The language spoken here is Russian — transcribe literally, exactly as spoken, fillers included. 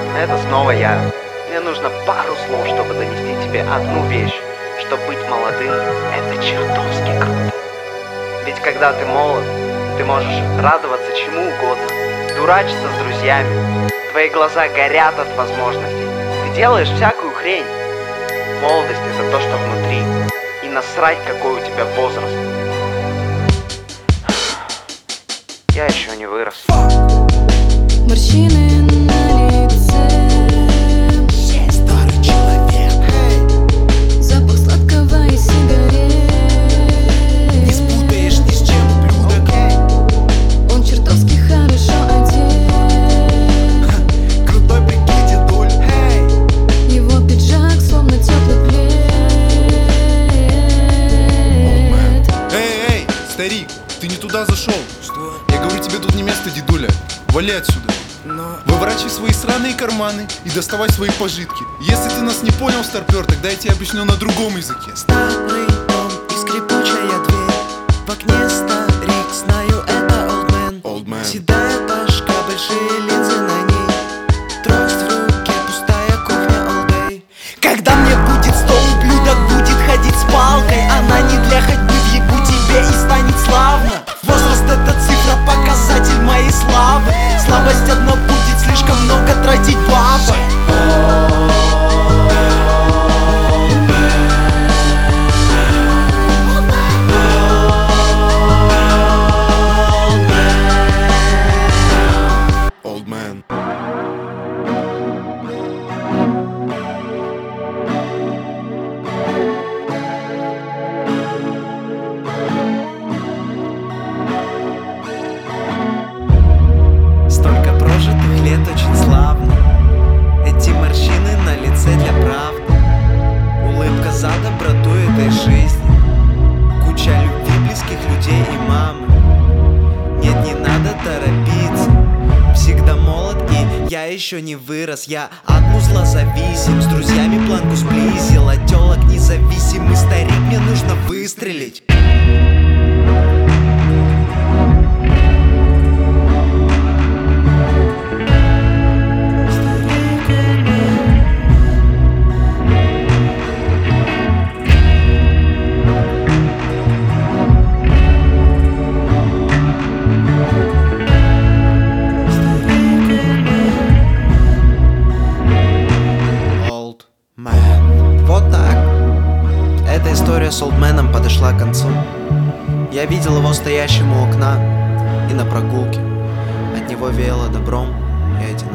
Это снова я. Мне нужно пару слов, чтобы донести тебе одну вещь. Что быть молодым — это чертовски круто. Ведь когда ты молод, ты можешь радоваться чему угодно, дурачиться с друзьями, твои глаза горят от возможностей, ты делаешь всякую хрень. Молодость — это то, что внутри, и насрать, какой у тебя возраст. Я еще не вырос. Морщины на лице, старый человек, hey. Запах сладкого и сигарет. Не спутаешь ни с чем блюдо, okay. Он чертовски хорошо одет, крутой прикинь дедуль, hey. Его пиджак словно теплый плед. Эй, эй, старик, ты не туда зашел. Что? Я говорю, тебе тут не место, дедуля. Вали отсюда. Но... Выворачивай свои сраные карманы и доставай свои пожитки. Если ты нас не понял, старпер, тогда я тебе объясню на другом языке. Старый дом и скрипучая дверь. В окне старик, знаю, это old man. Old man. Седая башка, большие линзы на ней. Трость в руке, пустая кухня all day. Когда мне будет сто ублюдок, будет ходить с палкой. Она не для ходьбы, въебу тебе и станет славно. Возраст — это цифра, показатель моей славы. Слабость одна будет, слишком много тратить бабок. Old man. Столько прожитых лет очень славно. Эти морщины на лице для правды. Улыбка за доброту этой жизни. Куча любви близких людей и мамы. Нет, не надо торопиться. Всегда молод и я еще не вырос. Я от музла зависим. С друзьями планку сблизил. От телок независимый старик, мне нужно выстрелить. Old Man. Вот так. Эта история с олдменом подошла к концу. Я видел его стоящим у окна и на прогулке. От него веяло добром и одиночеством.